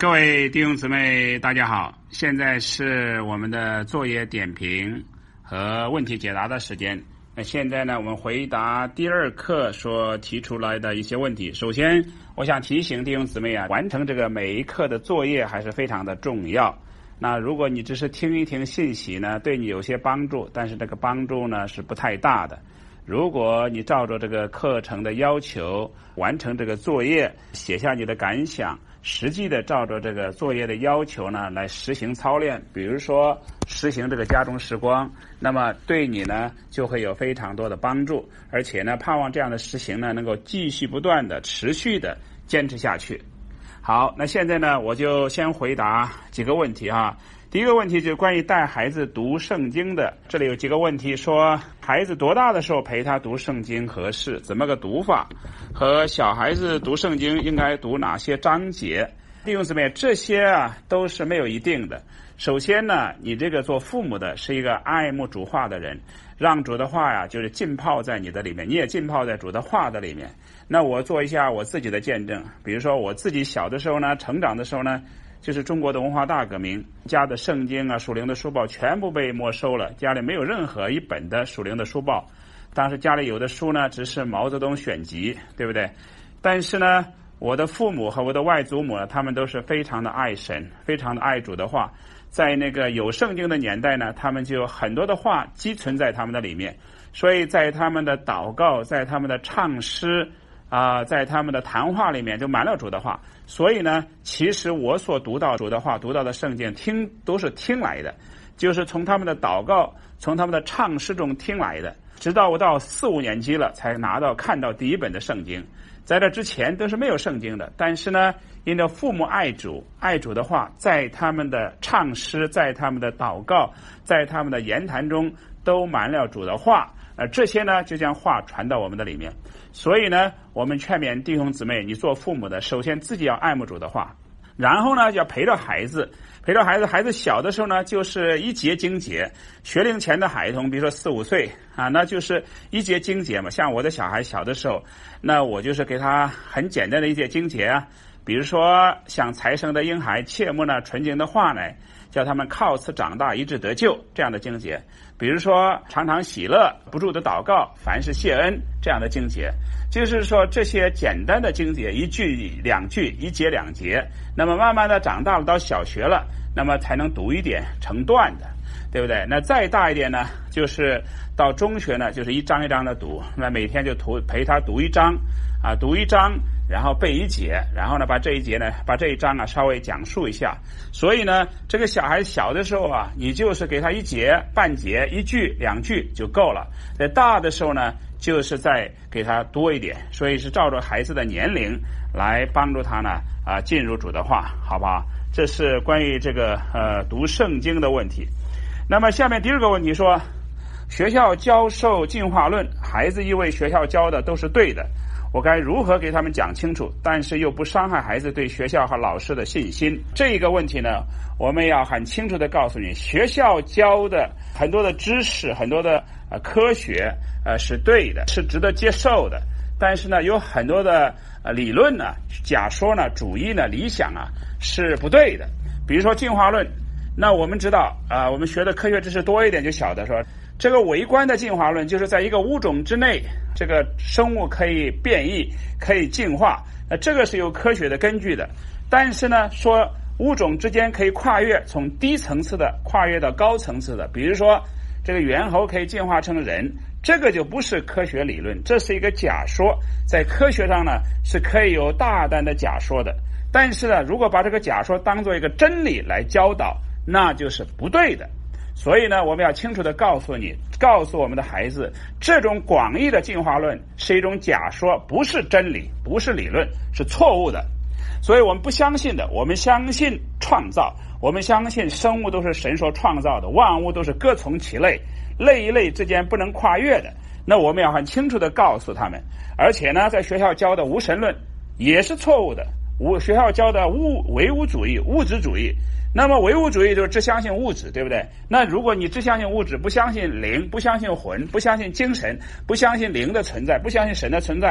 各位弟兄姊妹大家好，现在是我们的作业点评和问题解答的时间。那现在呢，我们回答第二课所提出来的一些问题。首先我想提醒弟兄姊妹完成这个每一课的作业还是非常的重要。那如果你只是听一听信息呢，对你有些帮助，但是这个帮助呢是不太大的。如果你照着这个课程的要求完成这个作业，写下你的感想，实际的照着这个作业的要求呢来实行操练，比如说实行这个家中时光，那么对你呢就会有非常多的帮助，而且呢盼望这样的实行呢能够继续不断的持续的坚持下去。好，那现在呢我就先回答几个问题啊。第一个问题就是关于带孩子读圣经的，这里有几个问题，说孩子多大的时候陪他读圣经合适，怎么个读法，和小孩子读圣经应该读哪些章节。弟兄姊妹，这些都是没有一定的。首先呢，你这个做父母的是一个爱慕主话的人，让主的话就是浸泡在你的里面，你也浸泡在主的话的里面。那我做一下我自己的见证，比如说我自己小的时候呢，成长的时候呢，就是中国的文化大革命，家的圣经属灵的书报全部被没收了，家里没有任何一本的属灵的书报。当时家里有的书呢只是毛泽东选集，对不对？但是呢，我的父母和我的外祖母呢，他们都是非常的爱神，非常的爱主的话。在那个有圣经的年代呢，他们就有很多的话积存在他们的里面，所以在他们的祷告，在他们的唱诗在他们的谈话里面就满了主的话。所以呢，其实我所读到主的话，读到的圣经都是听来的，就是从他们的祷告，从他们的唱诗中听来的。直到我到4、5年级了才看到第一本的圣经，在这之前都是没有圣经的。但是呢，因着父母爱主的话，在他们的唱诗，在他们的祷告，在他们的言谈中都满了主的话，这些呢就将话传到我们的里面。所以呢，我们劝勉弟兄姊妹，你做父母的首先自己要爱慕主的话，然后呢就要陪着孩子，孩子小的时候呢就是一节经节，学龄前的孩童比如说4、5岁那就是一节经节嘛。像我的小孩小的时候，那我就是给他很简单的一节经节比如说像才生的婴孩切慕呢纯净的话奶，叫他们靠此长大以致得救，这样的经节。比如说常常喜乐，不住的祷告，凡事谢恩，这样的经节。就是说这些简单的经节，一句两句，一节两节，那么慢慢的长大了，到小学了，那么才能读一点成段的，对不对？那再大一点呢，就是到中学呢，就是一章一章的读，那每天就陪他读一章读一章，然后背一节，然后呢把这一章稍微讲述一下。所以呢，这个小孩小的时候你就是给他一节半节，一句两句就够了。在大的时候呢，就是再给他多一点，所以是照着孩子的年龄来帮助他呢进入主的话，好不好？这是关于这个读圣经的问题。那么下面第二个问题说，学校教授进化论，孩子以为学校教的都是对的，我该如何给他们讲清楚，但是又不伤害孩子对学校和老师的信心？这个问题呢，我们要很清楚的告诉你，学校教的很多的知识，很多的科学是对的，是值得接受的。但是呢，有很多的理论呢、假说呢、主义呢、理想是不对的。比如说进化论，那我们知道我们学的科学知识多一点就晓得说，这个微观的进化论就是在一个物种之内，这个生物可以变异，可以进化，这个是有科学的根据的。但是呢，说物种之间可以跨越，从低层次的跨越到高层次的，比如说这个猿猴可以进化成人，这个就不是科学理论，这是一个假说。在科学上呢是可以有大胆的假说的，但是呢，如果把这个假说当作一个真理来教导，那就是不对的。所以呢，我们要清楚地告诉我们的孩子，这种广义的进化论是一种假说，不是真理，不是理论，是错误的。所以我们不相信的，我们相信创造，我们相信生物都是神所创造的，万物都是各从其类，类与类之间不能跨越的。那我们要很清楚地告诉他们。而且呢，在学校教的无神论也是错误的，学校教的唯物主义、物质主义。那么唯物主义就是只相信物质，对不对？那如果你只相信物质，不相信灵，不相信魂，不相信精神，不相信灵的存在，不相信神的存在，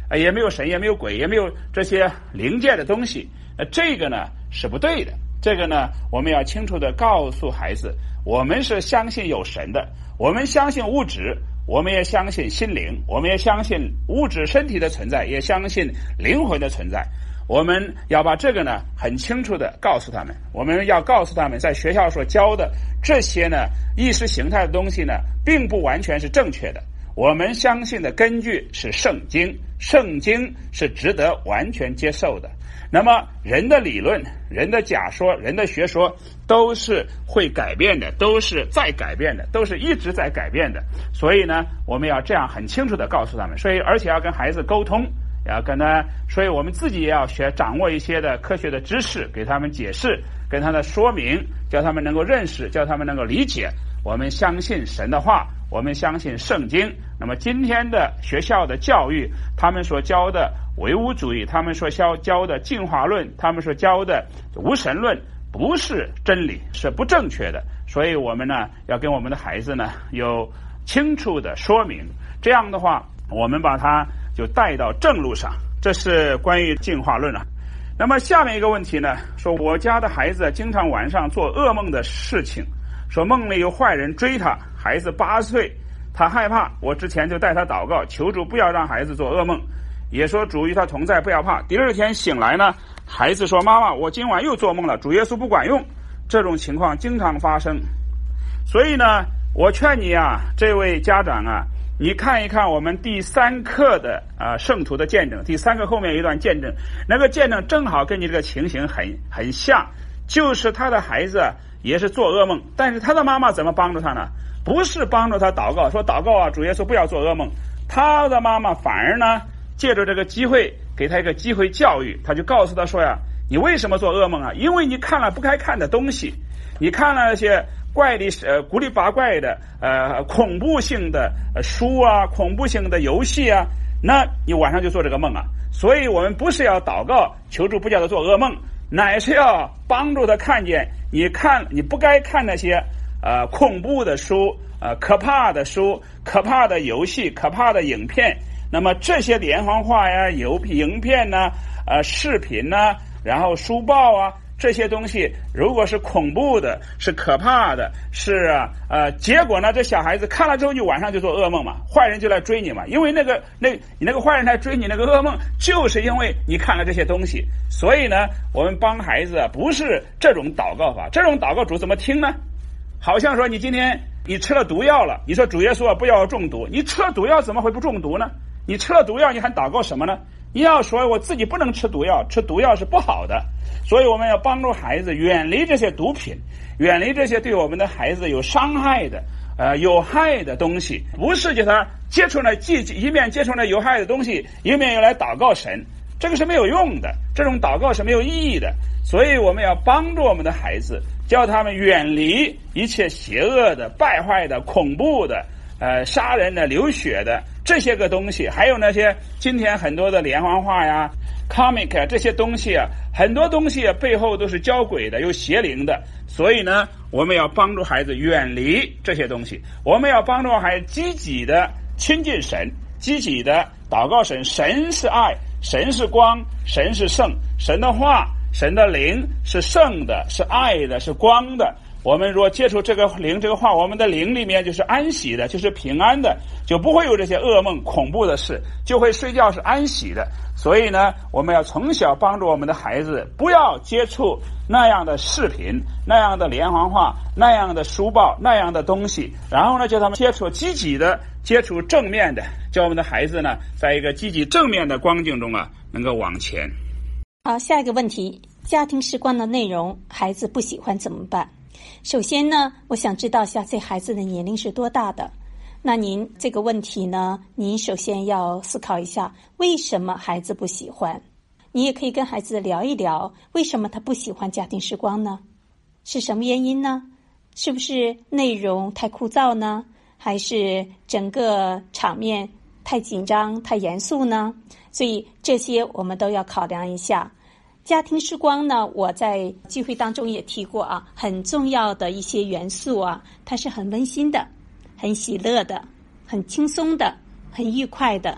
也没有神，也没有鬼，也没有这些灵界的东西，这个呢是不对的。这个呢，我们要清楚的告诉孩子，我们是相信有神的，我们相信物质，我们也相信心灵，我们也相信物质身体的存在，也相信灵魂的存在。我们要把这个呢很清楚的告诉他们，我们要告诉他们，在学校所教的这些呢意识形态的东西呢，并不完全是正确的。我们相信的根据是圣经，圣经是值得完全接受的。那么人的理论、人的假说、人的学说都是会改变的，都是在改变的，都是一直在改变的。所以呢，我们要这样很清楚的告诉他们，所以而且要跟孩子沟通，要跟他，所以我们自己也要掌握一些的科学的知识，给他们解释，跟他的说明，叫他们能够认识，叫他们能够理解。我们相信神的话，我们相信圣经。那么今天的学校的教育，他们所教的唯物主义，他们所教的进化论，他们所教的无神论，不是真理，是不正确的。所以我们呢，要跟我们的孩子呢有清楚的说明，这样的话我们把他就带到正路上。这是关于进化论了。那么下面一个问题呢，说我家的孩子经常晚上做噩梦的事情，说梦里有坏人追他，孩子8岁，他害怕，我之前就带他祷告，求主不要让孩子做噩梦，也说主与他同在，不要怕。第二天醒来呢，孩子说妈妈，我今晚又做梦了，主耶稣不管用。这种情况经常发生。所以呢，我劝你啊，这位家长啊，你看一看我们第3课的圣徒的见证，第3课后面有一段见证，那个见证正好跟你这个情形很像，就是他的孩子也是做噩梦，但是他的妈妈怎么帮助他呢？不是帮助他祷告，说祷告啊，主耶稣不要做噩梦。他的妈妈反而呢，借着这个机会给他一个机会教育，他就告诉他说呀，你为什么做噩梦啊？因为你看了不该看的东西，你看了那些怪力古里八怪的恐怖性的书啊，恐怖性的游戏啊，那你晚上就做这个梦啊。所以我们不是要祷告求助不叫他做噩梦，乃是要帮助他看见你不该看那些恐怖的书，可怕的书，可怕的游戏，可怕的影片。那么这些连环画呀、影片呐、视频呐，然后书报啊，这些东西如果是恐怖的，是可怕的，是结果呢，这小孩子看了之后就晚上就做噩梦嘛，坏人就来追你嘛，因为你那个坏人来追你，那个噩梦就是因为你看了这些东西。所以呢，我们帮孩子不是这种祷告法，这种祷告主怎么听呢？好像说你今天你吃了毒药了，你说主耶稣不要中毒，你吃了毒药怎么会不中毒呢？你吃了毒药你还祷告什么呢？你要说我自己不能吃毒药，吃毒药是不好的。所以我们要帮助孩子远离这些毒品，远离这些对我们的孩子有伤害的有害的东西，不是叫他接触了一面接触了有害的东西，一面又来祷告神，这个是没有用的，这种祷告是没有意义的。所以我们要帮助我们的孩子，叫他们远离一切邪恶的、败坏的、恐怖的杀人的、流血的这些个东西，还有那些今天很多的连环画呀、comic 这些东西啊，很多东西背后都是交鬼的，有邪灵的。所以呢，我们要帮助孩子远离这些东西，我们要帮助孩子积极的亲近神，积极的祷告神。神是爱，神是光，神是圣，神的话，神的灵是圣的，是爱的，是光的。我们若接触这个灵这个话，我们的灵里面就是安息的，就是平安的，就不会有这些噩梦恐怖的事，就会睡觉是安息的。所以呢，我们要从小帮助我们的孩子不要接触那样的视频，那样的连环画，那样的书报，那样的东西，然后呢叫他们接触积极的，接触正面的，叫我们的孩子呢在一个积极正面的光景中能够往前。 好，下一个问题，家庭时光的内容孩子不喜欢怎么办？首先呢，我想知道一下这孩子的年龄是多大的。那您这个问题呢，您首先要思考一下为什么孩子不喜欢。你也可以跟孩子聊一聊，为什么他不喜欢家庭时光呢？是什么原因呢？是不是内容太枯燥呢？还是整个场面太紧张、太严肃呢？所以这些我们都要考量一下。家庭时光呢，我在聚会当中也提过很重要的一些元素它是很温馨的，很喜乐的，很轻松的，很愉快的。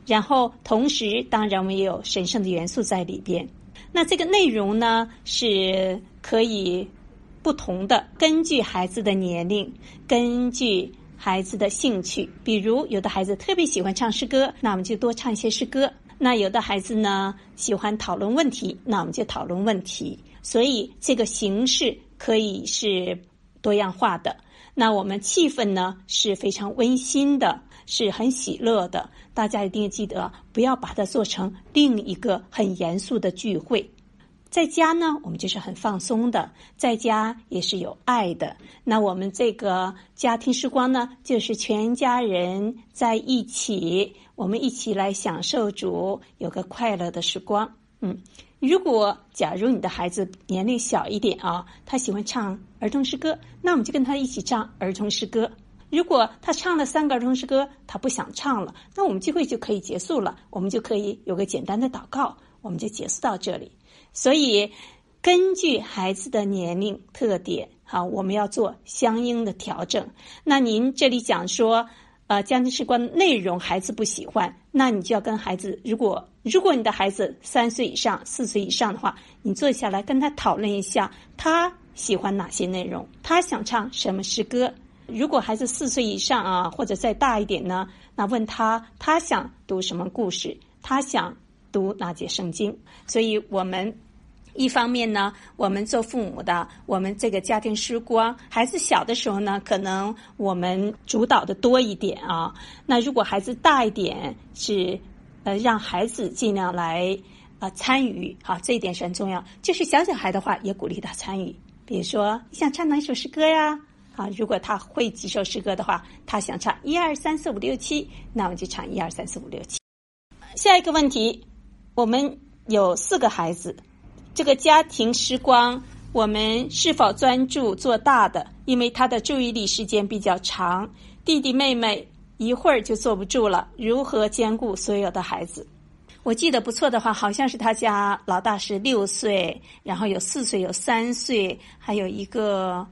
然后同时当然我们也有神圣的元素在里边。那这个内容呢是可以不同的，根据孩子的年龄，根据孩子的兴趣。比如有的孩子特别喜欢唱诗歌，那我们就多唱一些诗歌。那有的孩子呢喜欢讨论问题，那我们就讨论问题。所以这个形式可以是多样化的。那我们气氛呢是非常温馨的，是很喜乐的。大家一定要记得，不要把它做成另一个很严肃的聚会。在家呢我们就是很放松的，在家也是有爱的。那我们这个家庭时光呢就是全家人在一起，我们一起来享受主，有个快乐的时光。如果假如你的孩子年龄小一点啊，他喜欢唱儿童诗歌，那我们就跟他一起唱儿童诗歌。如果他唱了3个儿童诗歌，他不想唱了，那我们聚会就可以结束了，我们就可以有个简单的祷告，我们就结束到这里。所以根据孩子的年龄特点，我们要做相应的调整。那您这里讲说家庭时光内容孩子不喜欢，那你就要跟孩子，如果你的孩子3岁以上4岁以上的话，你坐下来跟他讨论一下他喜欢哪些内容，他想唱什么诗歌。如果孩子4岁以上啊，或者再大一点呢，那问他想读什么故事，他想读哪节圣经。所以我们一方面呢，我们做父母的，我们这个家庭时光，孩子小的时候呢，可能我们主导的多一点啊。那如果孩子大一点，是让孩子尽量来参与这一点是很重要。就是小孩的话，也鼓励他参与。比如说，你想唱哪一首诗歌呀？如果他会几首诗歌的话，他想唱1、2、3、4、5、6、7，那我们就唱1、2、3、4、5、6、7。下一个问题，我们有4个孩子。这个家庭时光我们是否专注做大的，因为他的注意力时间比较长，弟弟妹妹一会儿就坐不住了，如何兼顾所有的孩子？我记得不错的话，好像是他家老大是6岁，然后有4岁，有3岁，还有一个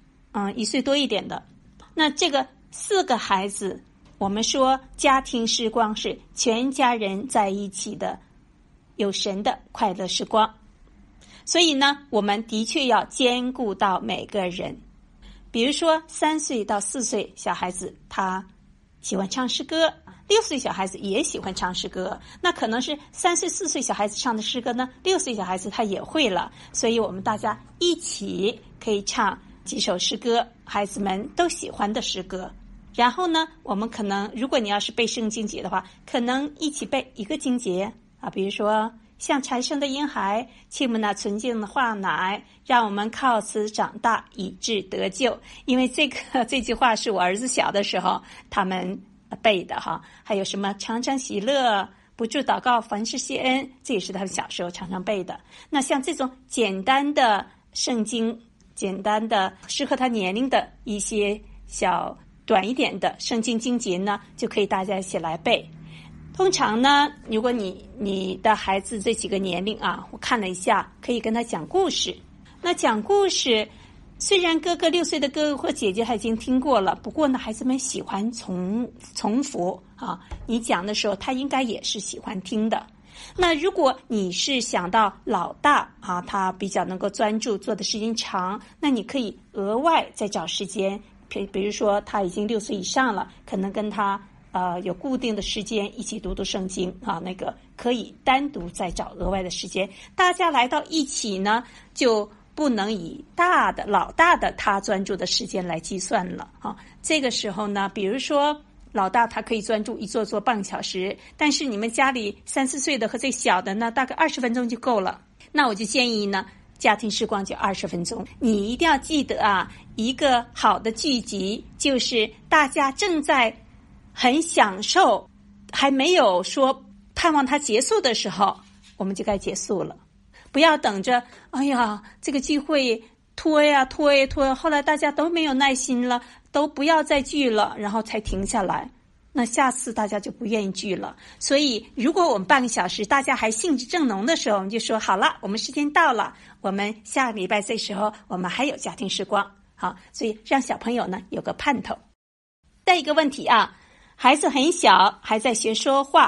1岁多一点的。那这个4个孩子，我们说家庭时光是全家人在一起的有神的快乐时光。所以呢，我们的确要兼顾到每个人。比如说3岁到4岁小孩子，他喜欢唱诗歌，6岁小孩子也喜欢唱诗歌。那可能是3岁4岁小孩子唱的诗歌呢，6岁小孩子他也会了。所以我们大家一起可以唱几首诗歌，孩子们都喜欢的诗歌。然后呢，我们可能如果你要是背圣经节的话，可能一起背一个经节比如说像产生的婴孩，亲们那纯净的话奶，让我们靠此长大，以致得救。因为这句话是我儿子小的时候他们背的还有什么常常喜乐，不住祷告，凡事谢恩，这也是他们小时候常常背的。那像这种简单的圣经，简单的适合他年龄的一些小短一点的圣经经节呢，就可以大家一起来背。通常呢，如果你的孩子这几个年龄我看了一下，可以跟他讲故事。那讲故事，虽然6岁的哥哥或姐姐他已经听过了，不过呢，孩子们喜欢重复你讲的时候，他应该也是喜欢听的。那如果你是想到老大他比较能够专注，做的时间长，那你可以额外再找时间，比如说他已经6岁以上了，可能跟他有固定的时间一起读圣经那个可以单独再找额外的时间。大家来到一起呢，就不能以老大的他专注的时间来计算了这个时候呢，比如说老大他可以专注一坐半个小时，但是你们家里3、4岁的和最小的呢，大概20分钟就够了。那我就建议呢，家庭时光就20分钟。你一定要记得一个好的聚集就是大家正在很享受，还没有说盼望它结束的时候，我们就该结束了。不要等着这个聚会拖，后来大家都没有耐心了，都不要再聚了，然后才停下来，那下次大家就不愿意聚了。所以如果我们半个小时大家还兴致正浓的时候，我们就说好了，我们时间到了，我们下个礼拜这时候我们还有家庭时光。所以让小朋友呢有个盼头。再一个问题孩子很小，还在学说话，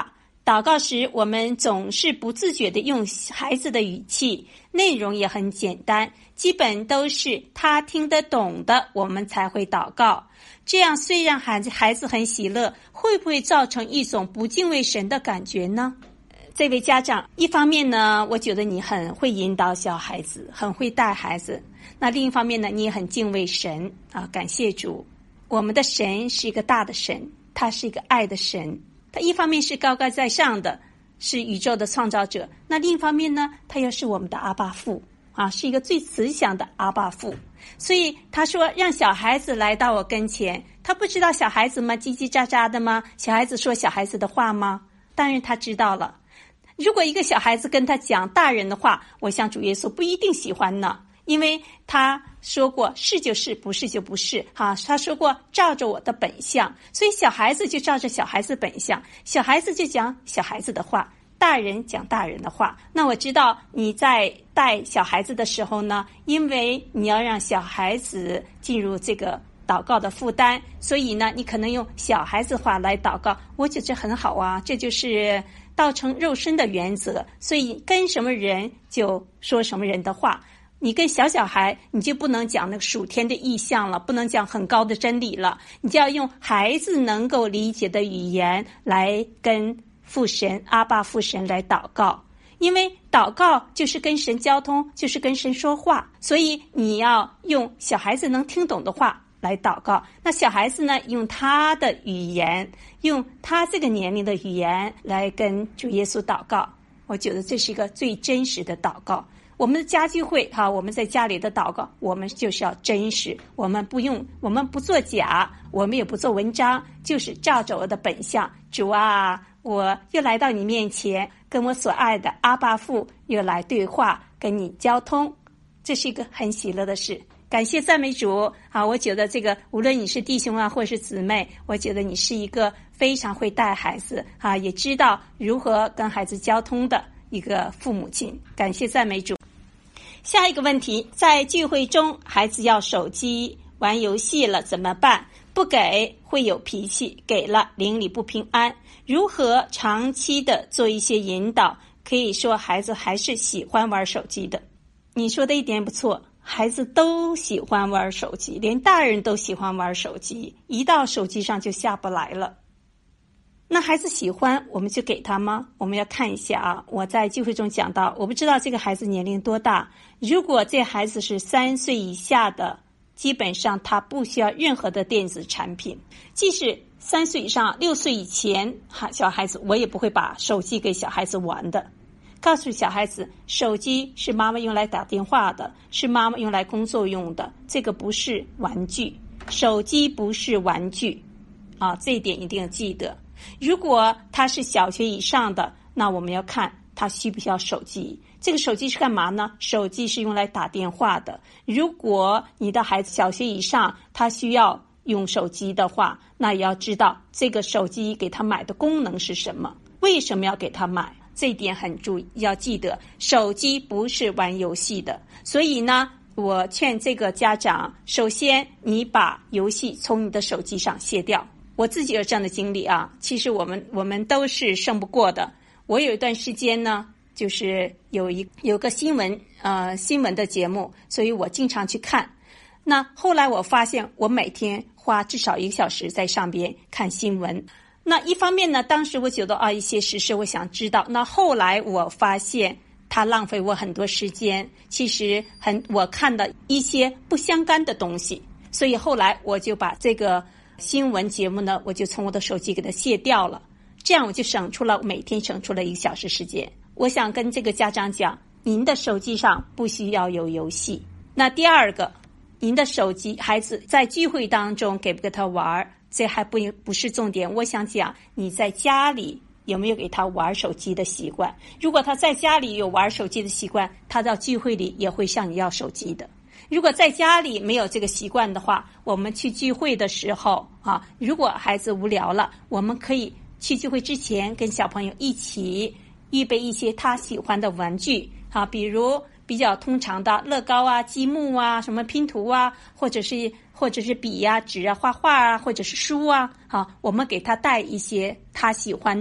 祷告时我们总是不自觉地用孩子的语气，内容也很简单，基本都是他听得懂的，我们才会祷告。这样虽然孩子很喜乐，会不会造成一种不敬畏神的感觉呢？这位家长，一方面呢，我觉得你很会引导小孩子，很会带孩子，那另一方面呢，你也很敬畏神啊，感谢主。我们的神是一个大的神，他是一个爱的神，他一方面是高高在上的，是宇宙的创造者，那另一方面呢，他又是我们的阿爸父啊，是一个最慈祥的阿爸父。所以他说让小孩子来到我跟前，他不知道小孩子吗？叽叽喳喳的吗？小孩子说小孩子的话吗？当然他知道了。如果一个小孩子跟他讲大人的话，我想主耶稣不一定喜欢呢，因为他说过是就是，不是就不是啊。他说过照着我的本相，所以小孩子就照着小孩子本相，小孩子就讲小孩子的话，大人讲大人的话。那我知道你在带小孩子的时候呢，因为你要让小孩子进入这个祷告的负担，所以呢，你可能用小孩子话来祷告，我觉得这很好啊，这就是道成肉身的原则。所以跟什么人就说什么人的话，你跟小孩你就不能讲那个属天的意象了，不能讲很高的真理了，你就要用孩子能够理解的语言来跟父神阿爸父神来祷告。因为祷告就是跟神交通，就是跟神说话，所以你要用小孩子能听懂的话来祷告。那小孩子呢，用他的语言，用他这个年龄的语言来跟主耶稣祷告。我觉得这是一个最真实的祷告。我们的家聚会我们在家里的祷告，我们就是要真实，我们不做假，我们也不做文章，就是照着我的本相。主啊，我又来到你面前，跟我所爱的阿爸父又来对话，跟你交通，这是一个很喜乐的事。感谢赞美主啊！我觉得这个无论你是弟兄啊，或是姊妹，我觉得你是一个非常会带孩子啊，也知道如何跟孩子交通的一个父母亲。感谢赞美主。下一个问题，在聚会中孩子要手机玩游戏了怎么办？不给会有脾气，给了邻里不平安。如何长期的做一些引导，可以说孩子还是喜欢玩手机的。你说的一点不错，孩子都喜欢玩手机，连大人都喜欢玩手机，一到手机上就下不来了。那孩子喜欢我们就给他吗？我们要看一下啊。我在聚会中讲到，我不知道这个孩子年龄多大，如果这孩子是3岁以下的，基本上他不需要任何的电子产品。即使3岁以上6岁以前小孩子，我也不会把手机给小孩子玩的。告诉小孩子，手机是妈妈用来打电话的，是妈妈用来工作用的，这个不是玩具，手机不是玩具啊，这一点一定要记得。如果他是小学以上的，那我们要看他需不需要手机。这个手机是干嘛呢？手机是用来打电话的。如果你的孩子小学以上，他需要用手机的话，那也要知道这个手机给他买的功能是什么，为什么要给他买，这一点很注意，要记得手机不是玩游戏的。所以呢，我劝这个家长，首先你把游戏从你的手机上卸掉。我自己有这样的经历啊，其实我们都是胜不过的。我有一段时间呢，就是有个新闻的节目，所以我经常去看。那后来我发现，我每天花至少1个小时在上边看新闻。那一方面呢，当时我觉得一些时事我想知道。那后来我发现它浪费我很多时间，其实我看到一些不相干的东西，所以后来我就把这个新闻节目呢，我就从我的手机给它卸掉了，这样我就每天省出了1个小时时间。我想跟这个家长讲，您的手机上不需要有游戏。那第二个，您的手机孩子在聚会当中给不给他玩，这还不是重点。我想讲你在家里有没有给他玩手机的习惯。如果他在家里有玩手机的习惯，他到聚会里也会向你要手机的。如果在家里没有这个习惯的话，我们去聚会的时候如果孩子无聊了，我们可以去聚会之前跟小朋友一起预备一些他喜欢的玩具比如比较通常的乐高啊、积木啊、什么拼图啊，或者是笔啊、纸啊、画画啊，或者是书啊我们给他带一些他喜欢的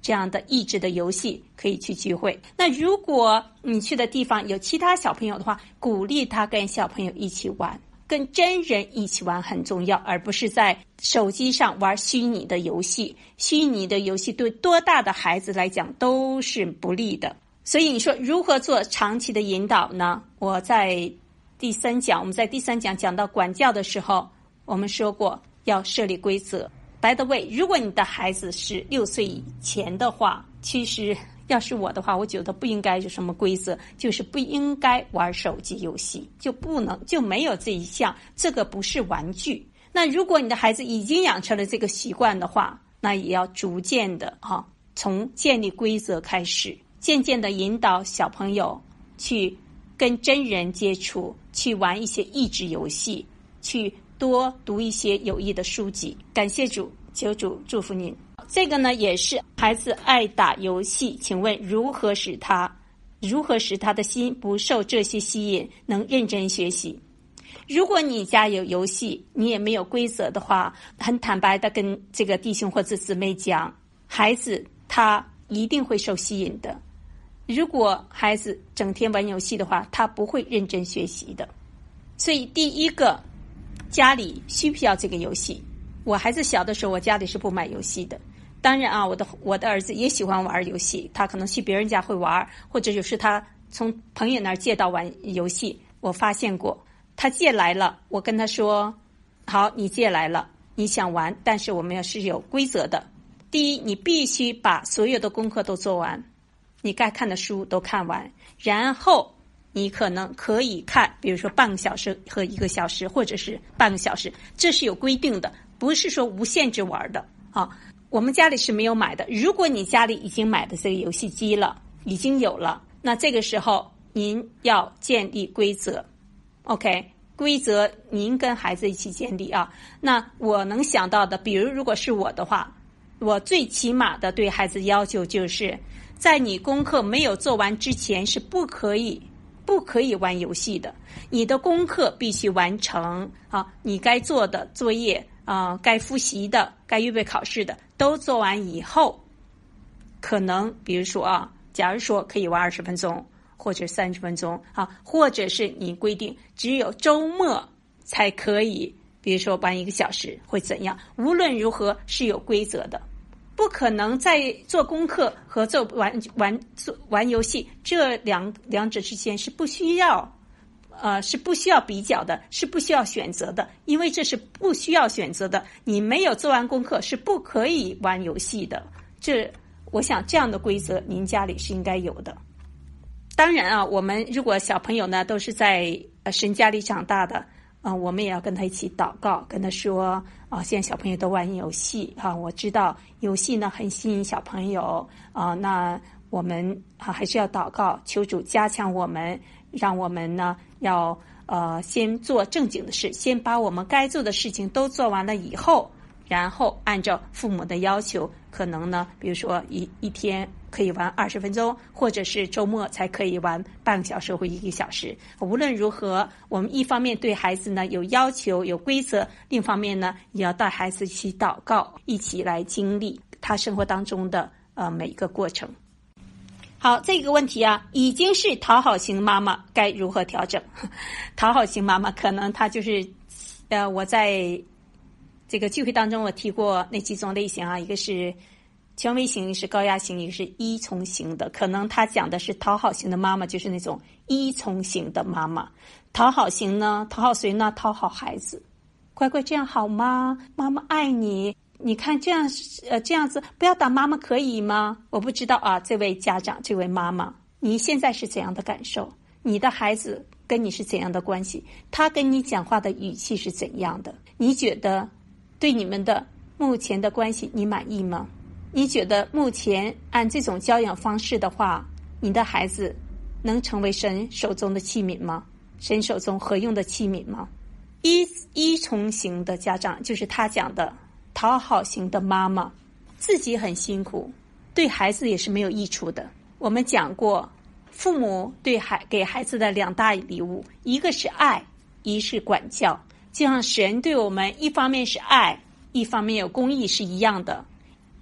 这样的益智的游戏可以去聚会。那如果你去的地方有其他小朋友的话，鼓励他跟小朋友一起玩，跟真人一起玩很重要，而不是在手机上玩虚拟的游戏。虚拟的游戏对多大的孩子来讲都是不利的。所以你说如何做长期的引导呢？我们在第三讲讲到管教的时候，我们说过要设立规则。By the way， 如果你的孩子是6岁以前的话，其实要是我的话，我觉得不应该有什么规则，就是不应该玩手机游戏，就没有这一项，这个不是玩具。那如果你的孩子已经养成了这个习惯的话，那也要逐渐的从建立规则开始，渐渐的引导小朋友去跟真人接触，去玩一些益智游戏，去多读一些有益的书籍。感谢主，求主祝福您。这个呢也是孩子爱打游戏，请问如何使他的心不受这些吸引，能认真学习？如果你家有游戏，你也没有规则的话，很坦白的跟这个弟兄或者姊妹讲，孩子他一定会受吸引的。如果孩子整天玩游戏的话，他不会认真学习的。所以第一个，家里需不需要这个游戏？我孩子小的时候，我家里是不买游戏的。当然啊，我的儿子也喜欢玩游戏，他可能去别人家会玩，或者就是他从朋友那儿借到玩游戏。我发现过，他借来了，我跟他说，好，你借来了，你想玩，但是我们是有规则的。第一，你必须把所有的功课都做完，你该看的书都看完，然后你可能可以看，比如说半个小时和1个小时，或者是半个小时，这是有规定的，不是说无限制玩的啊。我们家里是没有买的。如果你家里已经买的这个游戏机了，已经有了，那这个时候您要建立规则 ，OK？ 规则您跟孩子一起建立啊。那我能想到的，比如如果是我的话，我最起码的对孩子要求就是，在你功课没有做完之前是不可以玩游戏的。你的功课必须完成啊，你该做的作业该复习的，该预备考试的都做完以后，可能比如说假如说可以玩20分钟或者30分钟或者是你规定只有周末才可以，比如说玩1个小时会怎样？无论如何是有规则的，不可能在做功课和做玩游戏这两者之间是不需要比较的，是不需要选择的，因为这是不需要选择的。你没有做完功课是不可以玩游戏的。我想这样的规则您家里是应该有的。当然我们如果小朋友呢都是在神家里长大的，我们也要跟他一起祷告，跟他说现在小朋友都玩游戏我知道游戏呢很吸引小朋友那我们还是要祷告，求主加强我们，让我们呢要先做正经的事，先把我们该做的事情都做完了以后，然后按照父母的要求，可能呢比如说一天可以玩20分钟，或者是周末才可以玩半个小时或1个小时。无论如何，我们一方面对孩子呢有要求有规则，另一方面呢也要带孩子一起祷告，一起来经历他生活当中的每一个过程。好，这个问题已经是讨好型妈妈，该如何调整？讨好型妈妈可能她就是我在这个聚会当中我提过那几种类型一个是权威型，一个是高压型，一个是依从型的。可能他讲的是讨好型的妈妈，就是那种依从型的妈妈。讨好型呢，讨好谁呢？讨好孩子，乖乖这样好吗？妈妈爱你，你看这样子不要打妈妈可以吗？我不知道这位家长，这位妈妈，你现在是怎样的感受？你的孩子跟你是怎样的关系？他跟你讲话的语气是怎样的？你觉得对你们的目前的关系你满意吗？你觉得目前按这种教养方式的话，你的孩子能成为神手中的器皿吗？神手中合用的器皿吗？依从型的家长，就是他讲的讨好型的妈妈，自己很辛苦，对孩子也是没有益处的。我们讲过，父母给孩子的2大礼物，一个是爱，一是管教。就像神对我们一方面是爱，一方面有公义是一样的。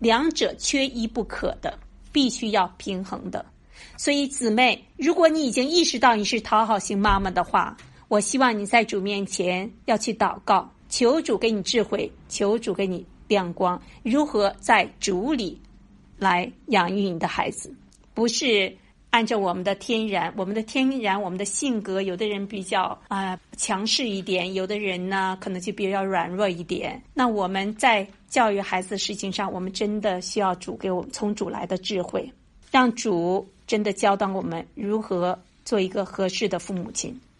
两者缺一不可的，必须要平衡的。所以姊妹，如果你已经意识到你是讨好型妈妈的话，我希望你在主面前要去祷告，求主给你智慧，求主给你亮光，如何在主里来养育你的孩子，不是按照我们的天然，我们的性格，有的人比较强势一点，有的人呢可能就比较软弱一点。那我们在教育孩子的事情上，我们真的需要主给我们从主来的智慧，让主真的教导我们如何做一个合适的父母亲。